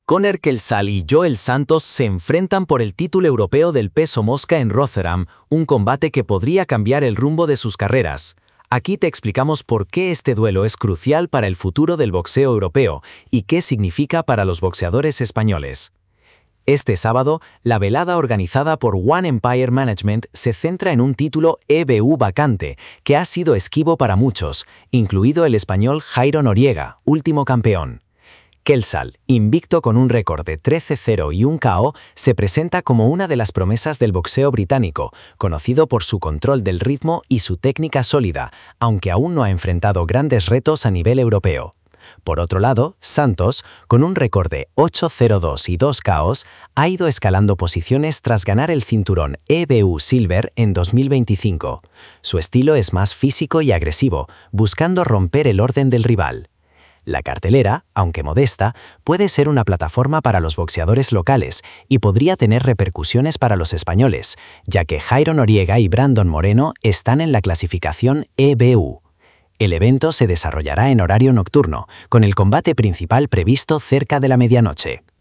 Conor Kelsall y Joel Santos se enfrentan por el título europeo del peso mosca en Rotterdam, un combate que podría cambiar el rumbo de sus carreras. Aquí te explicamos por qué este duelo es crucial para el futuro del boxeo europeo y qué significa para los boxeadores españoles. Este sábado, la velada organizada por One Empire Management se centra en un título EBU vacante, que ha sido esquivo para muchos, incluido el español Jairo Noriega, último campeón. Kelsall, invicto con un récord de 13-0 y un KO, se presenta como una de las promesas del boxeo británico, conocido por su control del ritmo y su técnica sólida, aunque aún no ha enfrentado grandes retos a nivel europeo. Por otro lado, Santos, con un récord de 8-0-2 y 2 KOs, ha ido escalando posiciones tras ganar el cinturón EBU Silver en 2025. Su estilo es más físico y agresivo, buscando romper el orden del rival. La cartelera, aunque modesta, puede ser una plataforma para los boxeadores locales y podría tener repercusiones para los españoles, ya que Jairo Noriega y Brandon Moreno están en la clasificación EBU. El evento se desarrollará en horario nocturno, con el combate principal previsto cerca de la medianoche.